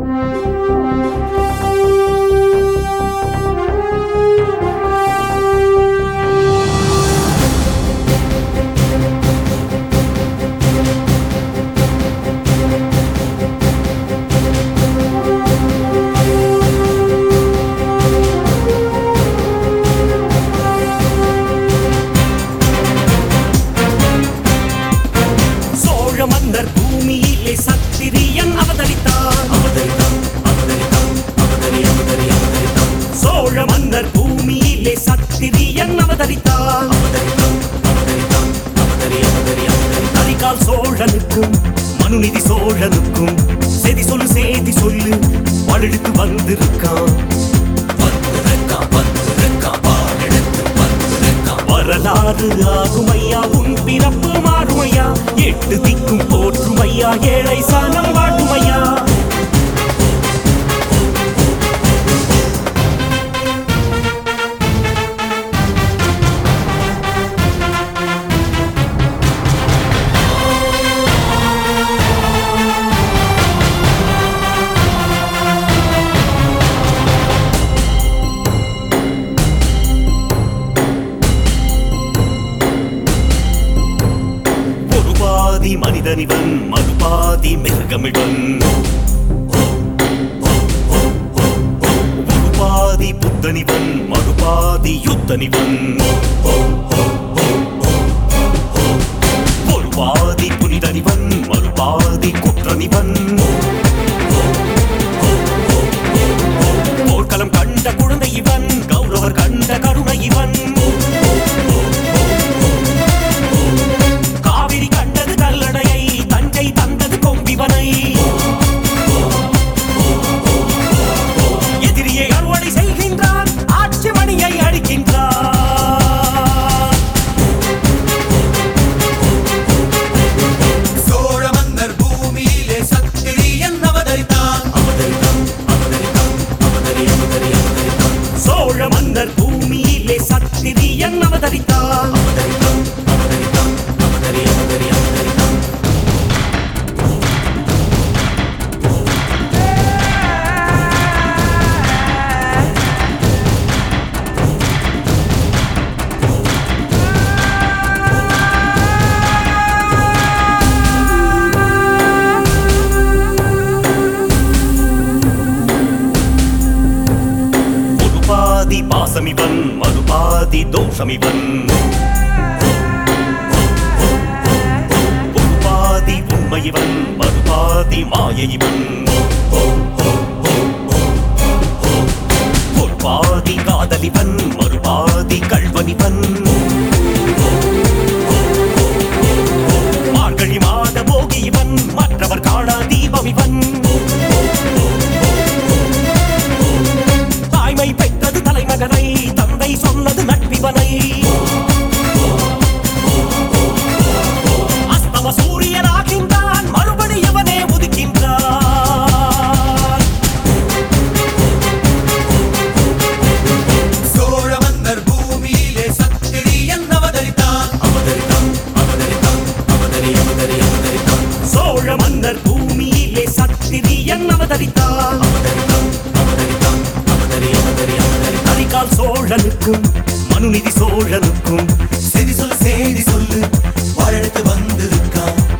மன்னர் பூமியிலே சத்திரியன் அவதரித்தான். சோழ மன்னர் பூமியிலே சத்திரியன் அவதரித்தான். கரிகால் சோழனுக்கும் மனுநீதி சோழனுக்கும் செய்தி சொல்லு வாழெடுத்து வந்திருக்கான். வரலாறு ஆகுமையா, உன் பிறப்பு மாறுமையா, எட்டு திக்கும் போற்றுமையா, ஏழை சாணம் வாட்டுமையா. மனிதனிவன் மறுபாதி மிருகமிவன், ஒருபாதி புத்தனிவன் மறுபாதி யுத்தனிவன், ஒருபாதி புனிதனிவன் மறுபாதி குற்றனிவன், போர்க்களம் கண்ட குழந்தை இவன், கௌரவர் கண்ட கருணை இவன், எதிரியை அறுவடை செய்கின்றான், ஆட்சி மணியை அடிக்கின்றான். சோழ மன்னர் பூமியிலே சத்திரியன் அவதரித்தான். சோழ மன்னர் பூமியிலே சத்திரியன் அவதரித்தான். பாசமிவன் மறுபாதி தோஷமிவன், ஒருபாதி உண்மையிவன் மறுபாதி மாயைவன், ஒருபாதி காதலிவன் மறுபாதி கள்வனிவன், மார்கழி மாத போகியவன் மற்றவர் காணா தீபமிவன், தாய்மை பெற்றது தலைமகனை தந்தை சொன்னது நட்பிவனை, அஸ்தம சூரியனாகின்றான் மறுபடி எவனே உதிக்கின்றான். சோழ மன்னர் பூமியிலே சத்திரியன் அவதரித்தான். சோழ மன்னர் பூமியிலே சத்திரியன் அவதரித்தான். கரிகால் சோழனுக்கும் மனுநீதி சோழனுக்கும் செய்தி சொல்லு வாழெடுத்து வந்திருக்கான்.